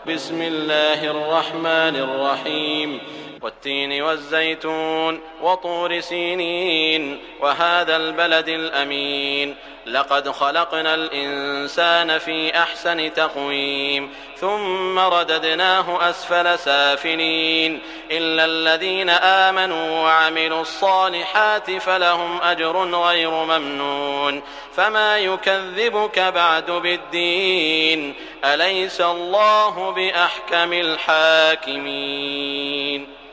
بسم الله الرحمن الرحيم والتين والزيتون وطور سينين وهذا البلد الأمين لقد خلقنا الإنسان في أحسن تقويم ثم رددناه أسفل سافلين إلا الذين آمنوا وعملوا الصالحات فلهم أجر غير ممنون فما يكذبك بعد بالدين أليس الله بأحكم الحاكمين.